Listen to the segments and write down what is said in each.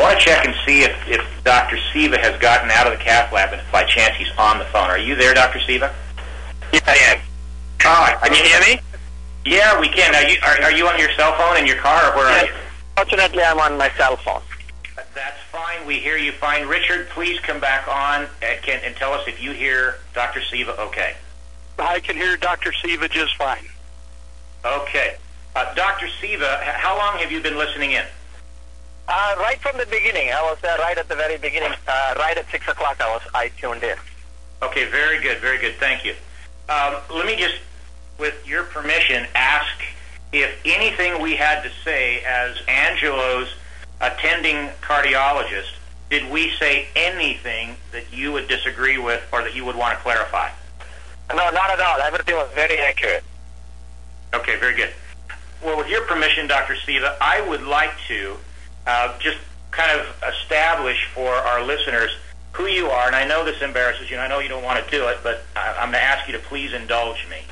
want to check and see if Dr. Siva has gotten out of the cath lab and if by chance he's on the phone. Are you there, Dr. Siva? Yeah, I am. Can you hear me? Yeah, we can. Now, are you on your cell phone in your car, or where are you? Fortunately, I'm on my cell phone. That's fine. We hear you fine. Richard, please come back on and tell us if you hear Dr. Siva okay. I can hear Dr. Siva just fine. Okay. Dr. Siva, how long have you been listening in? Right from the beginning. I was there right at the very beginning. Right at 6 o'clock I tuned in. Okay, very good, very good. Thank you. Let me just, with your permission, ask if anything we had to say as Angelo's attending cardiologist, did we say anything that you would disagree with or that you would want to clarify? No, not at all. Everything was very accurate. Okay, very good. Well, with your permission, Dr. Siva, I would like to just kind of establish for our listeners who you are, and I know this embarrasses you, and I know you don't want to do it, but I'm going to ask you to please indulge me.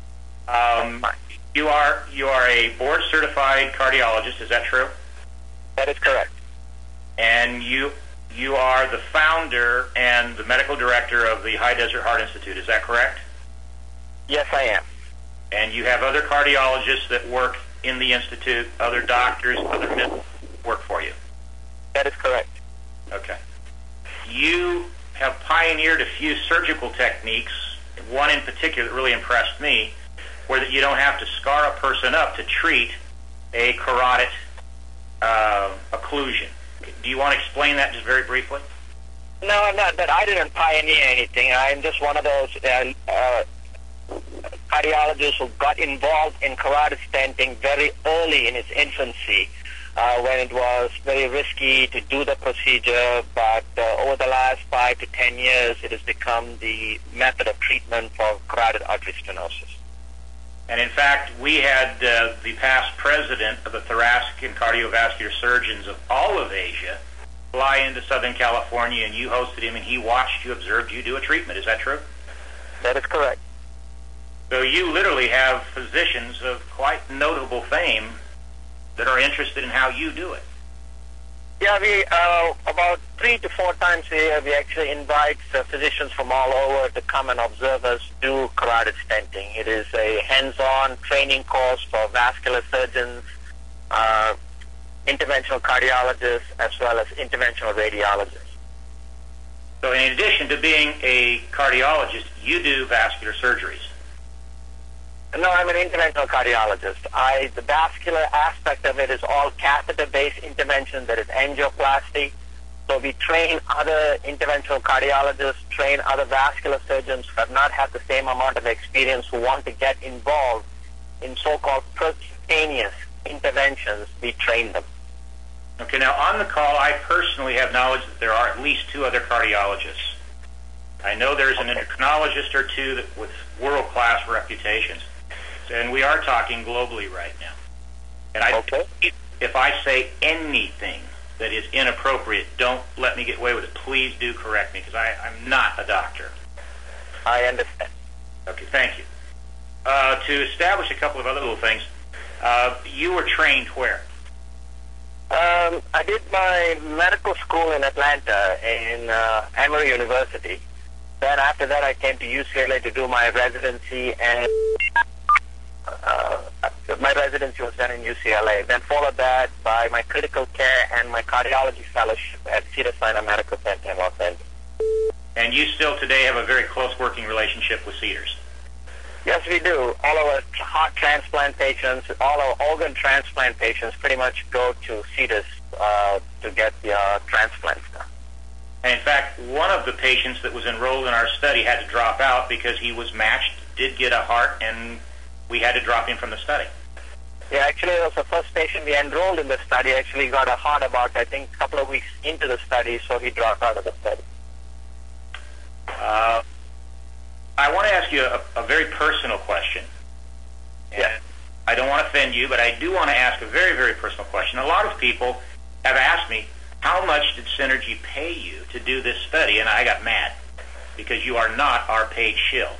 You are a board-certified cardiologist, is that true? That is correct. And you are the founder and the medical director of the High Desert Heart Institute, is that correct? Yes, I am. And you have other cardiologists that work in the institute, other doctors, other medics work for you? That is correct. Okay. You have pioneered a few surgical techniques, one in particular that really impressed me, where that you don't have to scar a person up to treat a carotid occlusion. Do you want to explain that just very briefly? No, not that. I didn't pioneer anything. I'm just one of those cardiologists who got involved in carotid stenting very early in its infancy, when it was very risky to do the procedure, but over the last 5 to 10 years, it has become the method of treatment for carotid artery stenosis. And in fact, we had the past president of the Thoracic and Cardiovascular Surgeons of all of Asia fly into Southern California, and you hosted him, and he watched you, observed you do a treatment. Is that true? That is correct. So you literally have physicians of quite notable fame that are interested in how you do it. Yeah, we about 3 to 4 times a year we actually invite physicians from all over to come and observe us do carotid stenting. It is a hands-on training course for vascular surgeons, interventional cardiologists, as well as interventional radiologists. So in addition to being a cardiologist, you do vascular surgeries. No, I'm an interventional cardiologist. The vascular aspect of it is all catheter-based intervention. That is angioplasty. So we train other interventional cardiologists, train other vascular surgeons who have not had the same amount of experience, who want to get involved in so-called percutaneous interventions. We train them. Okay, now on the call, I personally have knowledge that there are at least 2 other cardiologists. I know there's an endocrinologist or 2 that with world-class reputations. And we are talking globally right now. And if I say anything that is inappropriate, don't let me get away with it. Please do correct me, because I'm not a doctor. I understand. Okay, thank you. To establish a couple of other little things, you were trained where? I did my medical school in Atlanta, in Emory University. Then after that, I came to UCLA to do my residency, and my residency was done in UCLA. Then followed that by my critical care and my cardiology fellowship at Cedars-Sinai Medical Center in Los Angeles. And you still today have a very close working relationship with Cedars? Yes, we do. All our heart transplant patients, all our organ transplant patients pretty much go to Cedars to get the transplants done. And in fact, one of the patients that was enrolled in our study had to drop out because he was matched, did get a heart, and we had to drop him from the study. Yeah, actually, it was the first patient we enrolled in the study. Actually got a heart about, I think, a couple of weeks into the study, so he dropped out of the study. I want to ask you a very personal question. Yeah. I don't want to offend you, but I do want to ask a very, very personal question. A lot of people have asked me, how much did Synergy pay you to do this study? And I got mad because you are not our paid shill.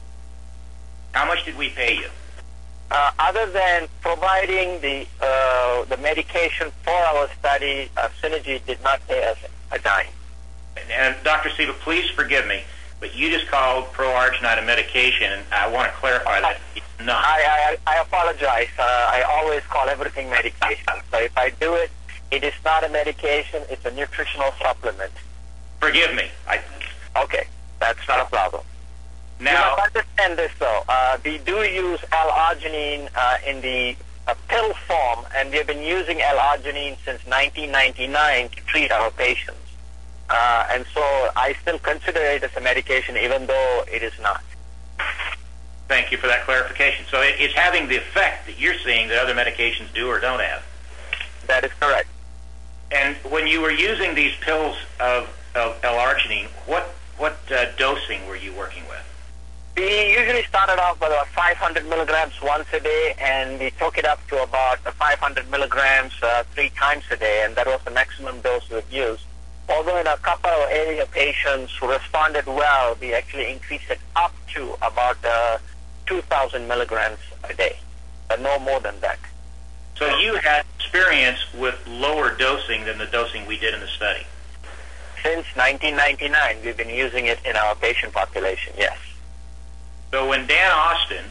How much did we pay you? Other than providing the the medication for our study, Synergy, did not pay us a dime. And Dr. Siva, please forgive me, but you just called pro-arginine a medication, and I want to clarify that it's not. I apologize. I always call everything medication. So if I do it, it is not a medication. It's a nutritional supplement. Forgive me. Okay, that's not a problem. Now, you must understand this, though. We do use L-arginine in the pill form, and we have been using L-arginine since 1999 to treat our patients. And so I still consider it as a medication, even though it is not. thank you for that clarification. So it's having the effect that you're seeing that other medications do or don't have. That is correct. And when you were using these pills of L-arginine, what dosing were you working with? We usually started off with about 500 milligrams once a day, and we took it up to about 500 milligrams 3 times a day, and that was the maximum dose we've used. Although in a couple of area patients who responded well, we actually increased it up to about 2,000 milligrams a day, but no more than that. So you had experience with lower dosing than the dosing we did in the study? Since 1999, we've been using it in our patient population, yes. So when Dan Austin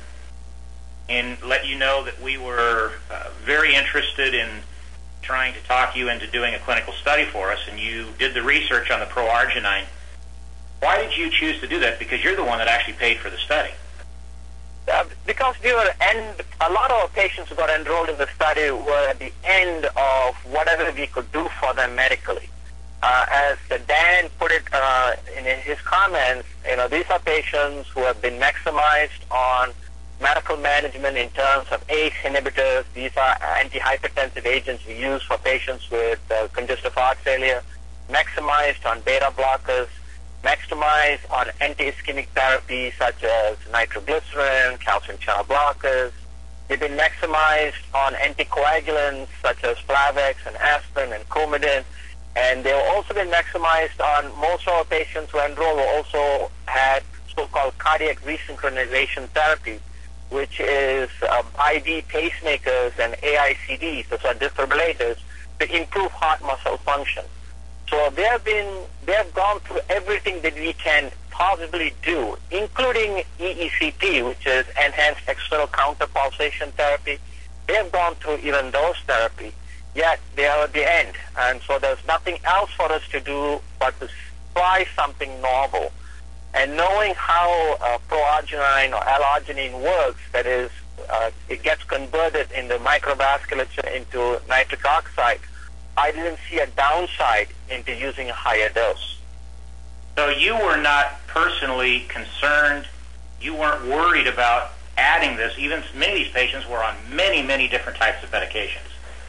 let you know that we were very interested in trying to talk you into doing a clinical study for us, and you did the research on the pro-arginine, why did you choose to do that? Because you're the one that actually paid for the study. Because a lot of our patients who got enrolled in the study were at the end of whatever we could do for them medically. As Dan put it in his comments, these are patients who have been maximized on medical management in terms of ACE inhibitors. These are antihypertensive agents we use for patients with congestive heart failure, maximized on beta blockers, maximized on anti-ischemic therapy such as nitroglycerin, calcium channel blockers. They've been maximized on anticoagulants such as Plavix and aspirin and Coumadin. And they've also been maximized on most of our patients who enrolled who also had so-called cardiac resynchronization therapy, which is IV pacemakers and AICDs, those are defibrillators, to improve heart muscle function. So they have gone through everything that we can possibly do, including EECT, which is enhanced external counterpulsation therapy. They have gone through even those therapy. Yet they are at the end, and so there's nothing else for us to do but to try something novel. And knowing how pro-arginine or L-arginine works, that is, it gets converted in the microvasculature into nitric oxide, I didn't see a downside into using a higher dose. So you were not personally concerned, you weren't worried about adding this, even many of these patients were on many, many different types of medications.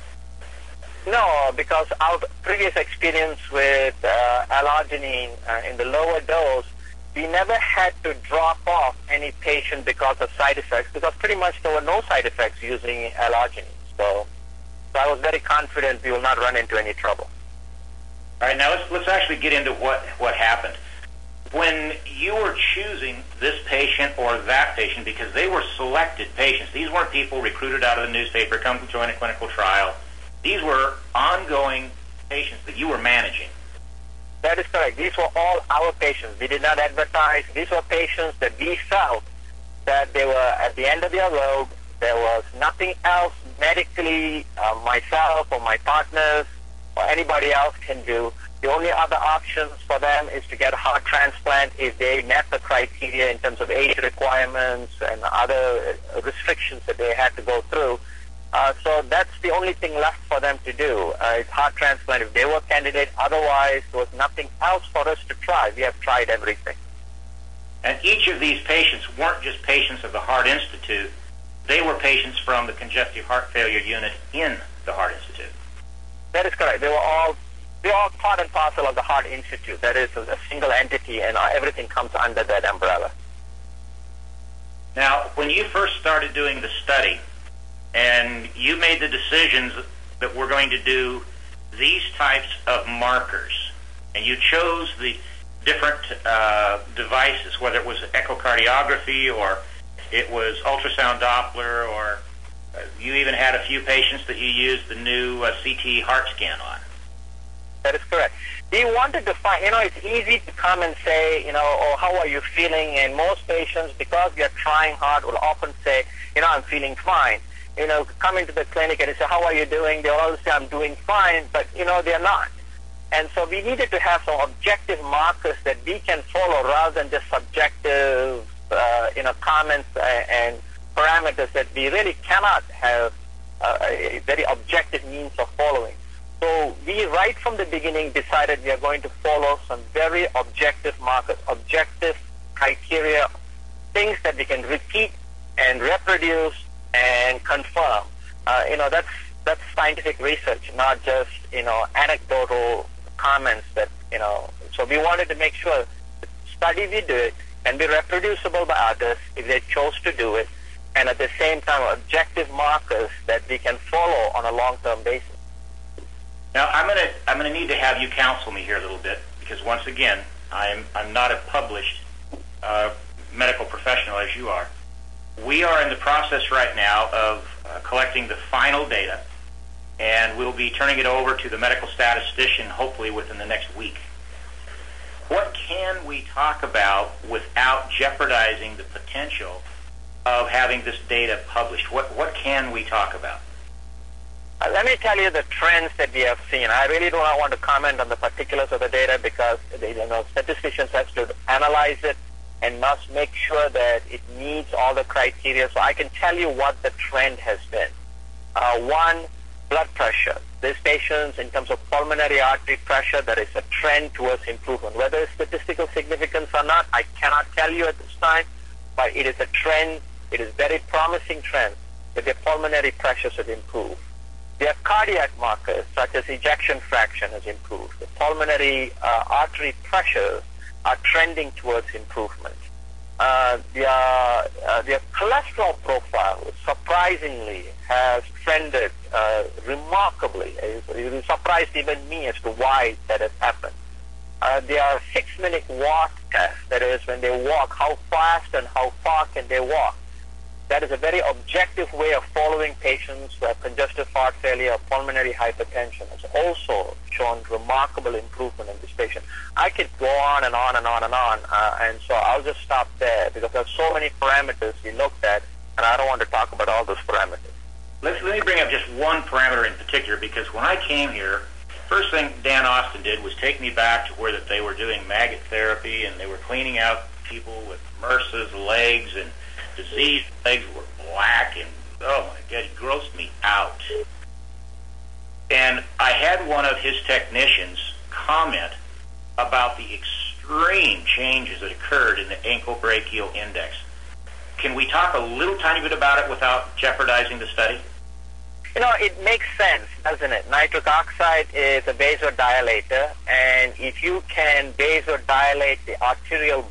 No, because our previous experience with L-arginine in the lower dose, we never had to drop off any patient because of side effects, because pretty much there were no side effects using L-arginine. So I was very confident we will not run into any trouble. All right, now let's actually get into what happened. When you were choosing this patient or that patient, because they were selected patients, these weren't people recruited out of the newspaper, come to join a clinical trial. These were ongoing patients that you were managing. That is correct. These were all our patients. We did not advertise. These were patients that we felt that they were at the end of their road. There was nothing else medically myself or my partners or anybody else can do. The only other options for them is to get a heart transplant if they met the criteria in terms of age requirements and other restrictions that they had to go through. So that's the only thing left for them to do. It's heart transplant if they were candidate. Otherwise, there was nothing else for us to try. We have tried everything. And each of these patients weren't just patients of the Heart Institute. They were patients from the congestive heart failure unit in the Heart Institute. That is correct. They were all part and parcel of the Heart Institute. That is a single entity, and everything comes under that umbrella. Now, when you first started doing the study, and you made the decisions that we're going to do these types of markers, and you chose the different devices, whether it was echocardiography or it was ultrasound Doppler or You even had a few patients that you used the new CT heart scan on. That is correct. We wanted to find, it's easy to come and say, oh, how are you feeling? And most patients, because we are trying hard, will often say, I'm feeling fine. Come into the clinic and say, how are you doing? They'll always say, I'm doing fine, but, they're not. And so we needed to have some objective markers that we can follow rather than just subjective, comments and parameters that we really cannot have a very objective means of following. So we, right from the beginning, decided we are going to follow some very objective markers, objective criteria, things that we can repeat and reproduce and confirm. That's scientific research, not just, anecdotal comments that, So we wanted to make sure the study we did can be reproducible by others if they chose to do it, and at the same time objective markers that we can follow on a long-term basis. Now, I'm gonna need to have you counsel me here a little bit, because once again, I'm not a published medical professional as you are. We are in the process right now of collecting the final data, and we'll be turning it over to the medical statistician hopefully within the next week. What can we talk about without jeopardizing the potential of having this data published? What can we talk about? Let me tell you the trends that we have seen. I really do not want to comment on the particulars of the data because statisticians have to analyze it and must make sure that it meets all the criteria. So I can tell you what the trend has been. One, blood pressure. These patients, in terms of pulmonary artery pressure, there is a trend towards improvement. Whether it's statistical significance or not, I cannot tell you at this time, but it is a trend. It is very promising trend that their pulmonary pressures have improved. Their cardiac markers, such as ejection fraction, has improved. The pulmonary artery pressures are trending towards improvement. Their cholesterol profile, surprisingly, has trended remarkably. It surprised even me as to why that has happened. Their 6-minute walk test, that is, when they walk, how fast and how far can they walk. That is a very objective way of following patients who have congestive heart failure or pulmonary hypertension. It's also shown remarkable improvement in this patient. I could go on and on and on and on, and so I'll just stop there because there are so many parameters we looked at, and I don't want to talk about all those parameters. Let me bring up just one parameter in particular, because when I came here, first thing Dan Austin did was take me back to where that they were doing maggot therapy, and they were cleaning out people with MRSA's legs, and diseased legs were black, and oh my God, it grossed me out. And I had one of his technicians comment about the extreme changes that occurred in the ankle brachial index. Can we talk a little tiny bit about it without jeopardizing the study? It makes sense, doesn't it? Nitric oxide is a vasodilator, and if you can vasodilate the arterial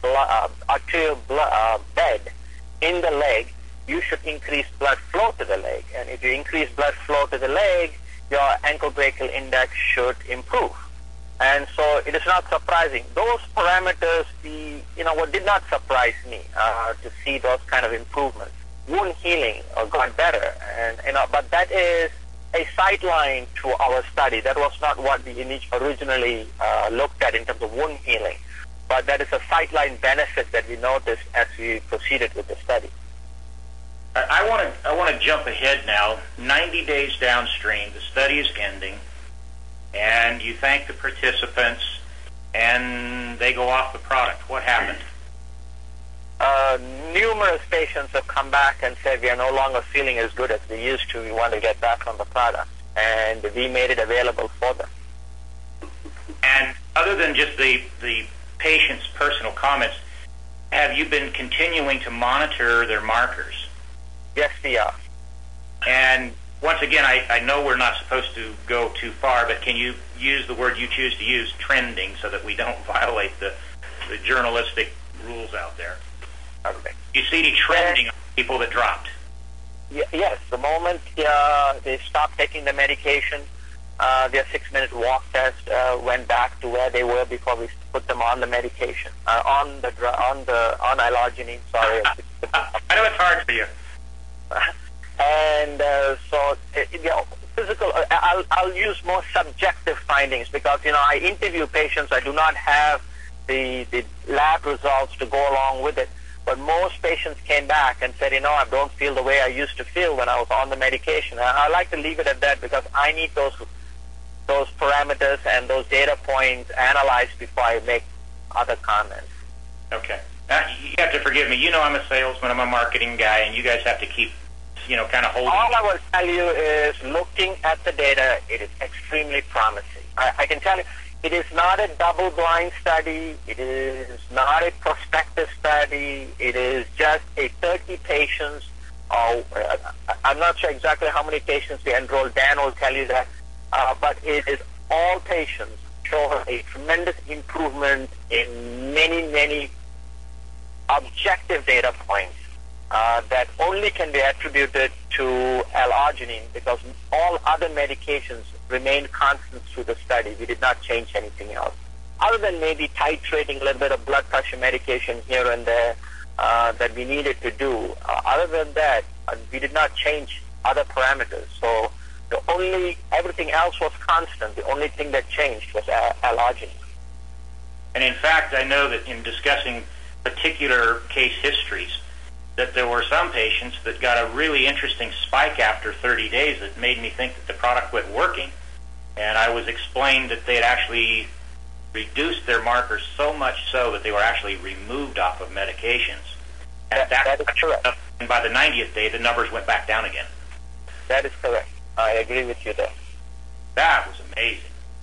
bed in the leg, you should increase blood flow to the leg. And if you increase blood flow to the leg, your ankle brachial index should improve. And so it is not surprising. Those parameters, what did not surprise me to see those kind of improvements. Wound healing got better, and but that is a sideline to our study. That was not what we originally looked at in terms of wound healing, but that is a sideline benefit that we noticed as we proceeded with the study. I want to jump ahead now. 90 days downstream, the study is ending, and you thank the participants, and they go off the product. What happened? Numerous patients have come back and said we are no longer feeling as good as we used to. We want to get back on the product, and we made it available for them. And other than just the patient's personal comments, have you been continuing to monitor their markers? Yes, we are. And once again, I know we're not supposed to go too far, but can you use the word you choose to use, trending, so that we don't violate the journalistic rules out there? Okay. You see any trending on people that dropped? Yes. The moment they stopped taking the medication, their 6-minute walk test went back to where they were before we put them on the medication, on allogenine. Sorry. I know it's hard for you. And physical. I'll use more subjective findings because I interview patients. I do not have the lab results to go along with it. But most patients came back and said, I don't feel the way I used to feel when I was on the medication. I like to leave it at that because I need those parameters and those data points analyzed before I make other comments. Okay. Now, you have to forgive me. I'm a salesman, I'm a marketing guy, and you guys have to keep, kind of holding. All I will tell you is looking at the data, it is extremely promising. I can tell you, it is not a double-blind study. It is not a prospective study. It is just a 30 patients. I'm not sure exactly how many patients we enrolled. Dan will tell you that. But it is all patients show a tremendous improvement in many, many objective data points that only can be attributed to L-arginine because all other medications remained constant through the study. We did not change anything else. Other than maybe titrating a little bit of blood pressure medication here and there that we needed to do. Other than that, we did not change other parameters. So everything else was constant. The only thing that changed was L-arginine. And in fact, I know that in discussing particular case histories, that there were some patients that got a really interesting spike after 30 days that made me think that the product quit working. And I was explained that they had actually reduced their markers so much so that they were actually removed off of medications. And that is correct. And by the 90th day, the numbers went back down again. That is correct. I agree with you there. That was amazing.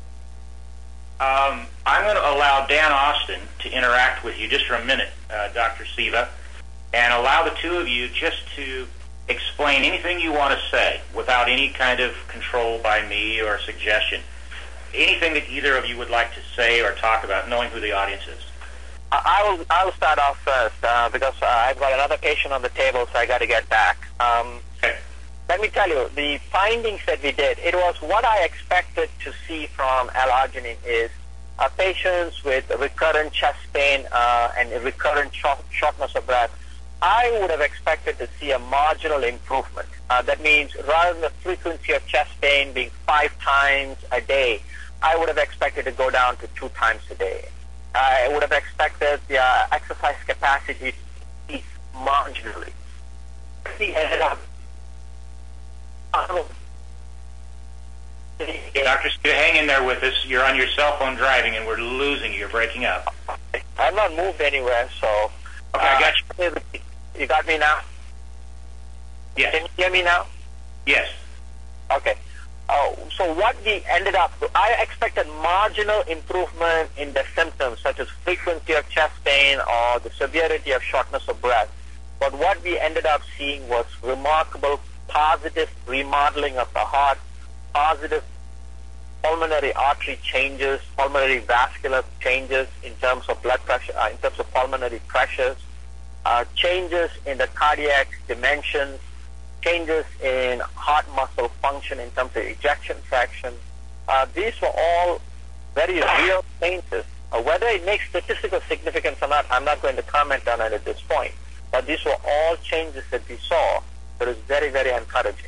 I'm going to allow Dan Austin to interact with you just for a minute, Dr. Siva, and allow the two of you just to explain anything you want to say without any kind of control by me or suggestion. Anything that either of you would like to say or talk about, knowing who the audience is. I will start off first because I've got another patient on the table, so I got to get back. Okay. Let me tell you, the findings that we did, it was what I expected to see from L-arginine is patients with recurrent chest pain and recurrent shortness of breath. I would have expected to see a marginal improvement. That means rather than the frequency of chest pain being 5 times a day, I would have expected to go down to 2 times a day. I would have expected the exercise capacity to increase marginally. We ended up Dr. Siva, hang in there with us. You're on your cell phone driving, and we're losing you. You're breaking up. I've not moved anywhere, so... Okay, I got you. You got me now? Yes. Can you hear me now? Yes. Okay. So what we ended up... I expected marginal improvement in the symptoms, such as frequency of chest pain or the severity of shortness of breath. But what we ended up seeing was remarkable positive remodeling of the heart, positive pulmonary artery changes, pulmonary vascular changes in terms of blood pressure, in terms of pulmonary pressures, changes in the cardiac dimensions, changes in heart muscle function in terms of ejection fraction. These were all very real changes. Whether it makes statistical significance or not, I'm not going to comment on it at this point. But these were all changes that we saw that is very, very encouraging.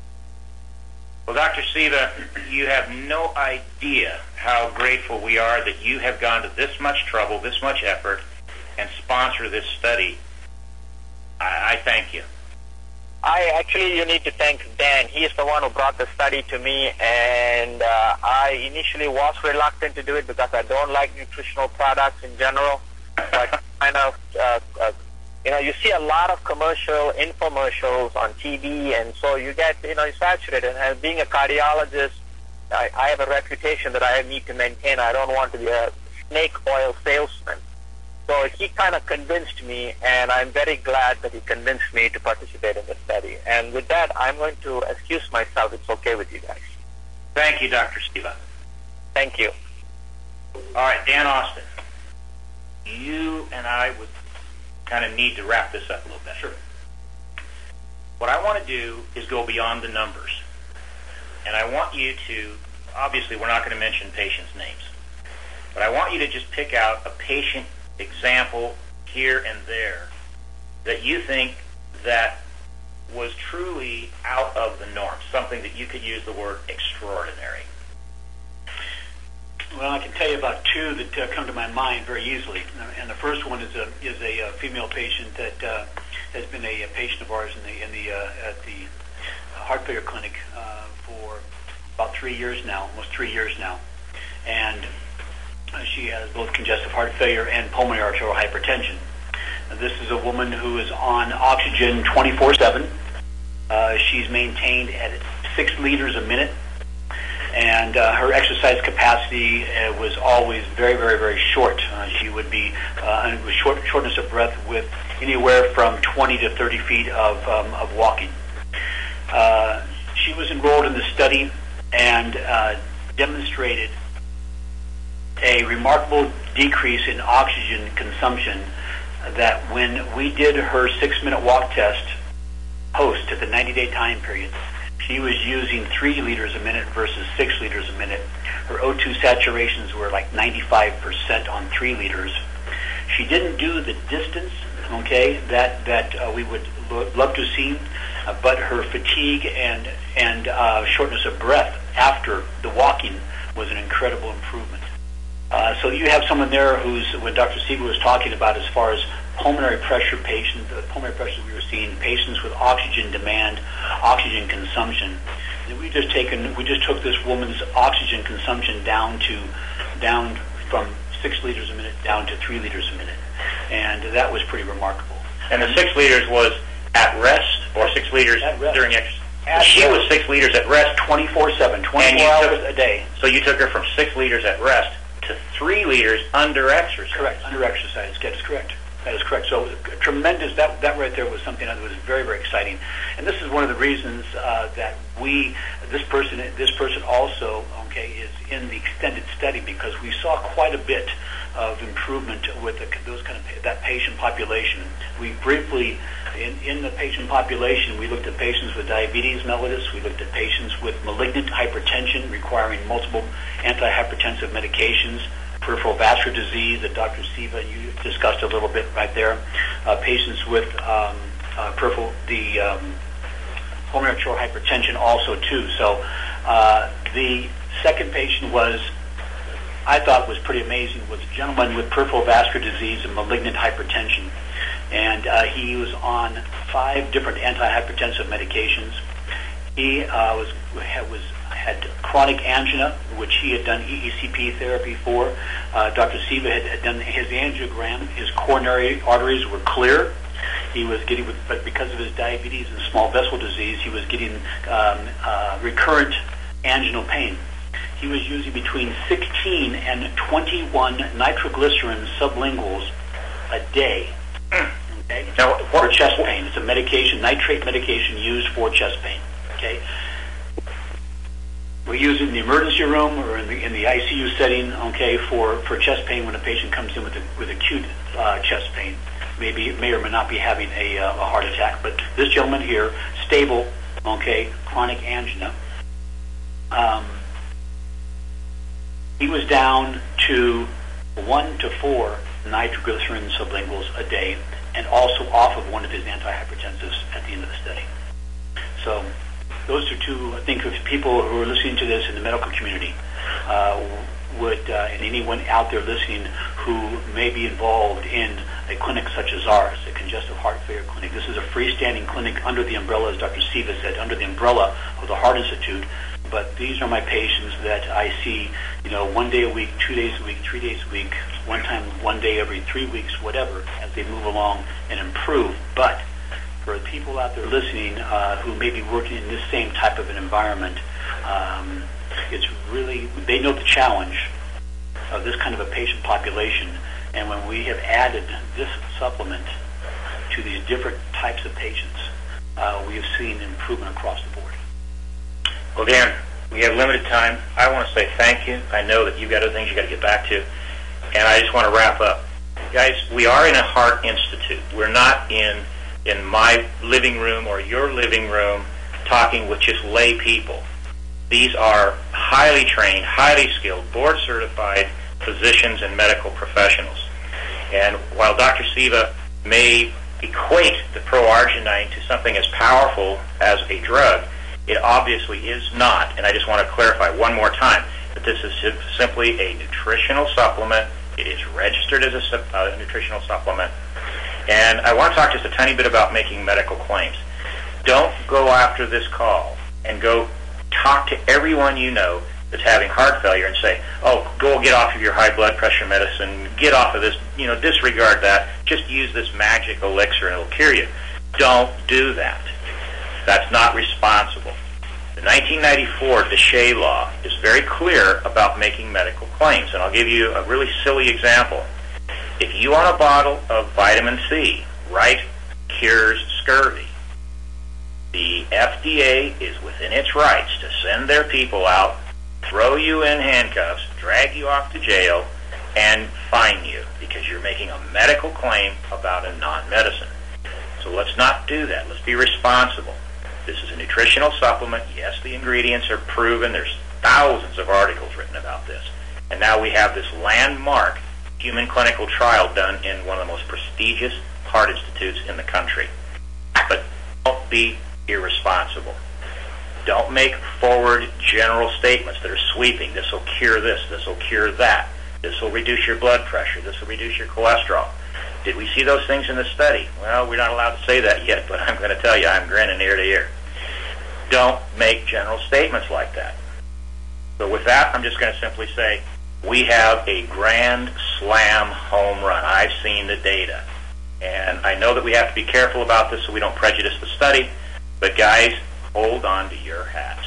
Well, Dr. Siva, you have no idea how grateful we are that you have gone to this much trouble, this much effort, and sponsor this study. I thank you. You need to thank Dan. He is the one who brought the study to me, and I initially was reluctant to do it because I don't like nutritional products in general. But kind of, you see a lot of infomercials on TV, and so you get, saturated. And being a cardiologist, I have a reputation that I need to maintain. I don't want to be a snake oil salesman. So he kind of convinced me, and I'm very glad that he convinced me to participate in the study. And with that, I'm going to excuse myself. It's okay with you guys. Thank you, Dr. Siva. Thank you. All right, Dan Austin, you and I would kind of need to wrap this up a little bit. Sure. What I want to do is go beyond the numbers. And I want you to, obviously we're not going to mention patients' names, but I want you to just pick out a patient example here and there that you think that was truly out of the norm, something that you could use the word extraordinary? Well, I can tell you about two that come to my mind very easily. And the first one is a female patient that has been a patient of ours at the heart failure clinic for about 3 years now, almost 3 years now. And she has both congestive heart failure and pulmonary arterial hypertension. This is a woman who is on oxygen 24/7. She's maintained at 6 liters a minute, and her exercise capacity was always very, very, very short. She would be with shortness of breath with anywhere from 20 to 30 feet of walking. She was enrolled in the study and demonstrated a remarkable decrease in oxygen consumption, that when we did her 6-minute walk test post at the 90-day time period, she was using 3 liters a minute versus 6 liters a minute. Her O2 saturations were like 95% on 3 liters. She didn't do the distance, okay, that we would love to see, but her fatigue and shortness of breath after the walking was an incredible improvement. So you have someone there who's, what Dr. Siva was talking about as far as pulmonary pressure patients, the pulmonary pressure we were seeing, patients with oxygen demand, oxygen consumption. And we just took this woman's oxygen consumption down from 6 liters a minute down to 3 liters a minute. And that was pretty remarkable. And the 6 liters was at rest, or 6 liters during exercise? She was 6 liters at rest 24/7, 24 hours a day. So you took her from 6 liters at rest to 3 liters under exercise. Correct, under exercise. That is correct. That is correct. So tremendous. That right there was something that was very, very exciting. And this is one of the reasons that this person also, okay, is in the extended study, because we saw quite a bit of improvement with that patient population. We briefly, in the patient population, we looked at patients with diabetes mellitus. We looked at patients with malignant hypertension requiring multiple antihypertensive medications, peripheral vascular disease that Dr. Siva, you discussed a little bit right there, patients with pulmonary arterial hypertension also too. So the second patient I thought was pretty amazing, was a gentleman with peripheral vascular disease and malignant hypertension. And he was on 5 different antihypertensive medications. He had chronic angina, which he had done EECP therapy for. Dr. Siva had done his angiogram. His coronary arteries were clear. He was getting, but because of his diabetes and small vessel disease, he was getting recurrent anginal pain. He was using between 16 and 21 nitroglycerin sublinguals a day. Okay, for chest pain. It's a medication, nitrate medication used for chest pain. Okay, we use it in the emergency room or in the ICU setting. Okay, for chest pain when a patient comes in with acute chest pain, may or may not be having a heart attack. But this gentleman here, stable, okay, chronic angina. He was down to 1 to 4 nitroglycerin sublinguals a day, and also off of one of his antihypertensives at the end of the study. So those are two, I think, of people who are listening to this in the medical community and anyone out there listening who may be involved in a clinic such as ours, a congestive heart failure clinic. This is a freestanding clinic under the umbrella, as Dr. Siva said, under the umbrella of the Heart Institute. But these are my patients that I see, 1 day a week, 2 days a week, 3 days a week, one day every 3 weeks, whatever, as they move along and improve. But for people out there listening who may be working in this same type of an environment, it's really, they know the challenge of this kind of a patient population. And when we have added this supplement to these different types of patients, we have seen improvement across the board. Well, Dan, we have limited time. I want to say thank you. I know that you've got other things you've got to get back to. And I just want to wrap up. Guys, we are in a heart institute. We're not in my living room or your living room talking with just lay people. These are highly trained, highly skilled, board-certified physicians and medical professionals. And while Dr. Siva may equate the pro-arginine to something as powerful as a drug. It obviously is not, and I just want to clarify one more time that this is simply a nutritional supplement. It is registered as a nutritional supplement. And I want to talk just a tiny bit about making medical claims. Don't go after this call and go talk to everyone you know that's having heart failure and say, oh, go get off of your high blood pressure medicine, get off of this, disregard that, just use this magic elixir and it'll cure you. Don't do that. That's not responsible. The 1994 DeShay law is very clear about making medical claims, and I'll give you a really silly example. If you on a bottle of vitamin C write cures scurvy, the FDA is within its rights to send their people out, throw you in handcuffs, drag you off to jail, and fine you because you're making a medical claim about a non-medicine. So let's not do that. Let's be responsible. This is a nutritional supplement. Yes, the ingredients are proven. There's thousands of articles written about this. And now we have this landmark human clinical trial done in one of the most prestigious heart institutes in the country. But don't be irresponsible. Don't make forward general statements that are sweeping. This will cure this. This will cure that. This will reduce your blood pressure. This will reduce your cholesterol. Did we see those things in the study? Well, we're not allowed to say that yet, but I'm going to tell you, I'm grinning ear to ear. Don't make general statements like that. So with that, I'm just going to simply say, we have a grand slam home run. I've seen the data. And I know that we have to be careful about this so we don't prejudice the study, but guys, hold on to your hat.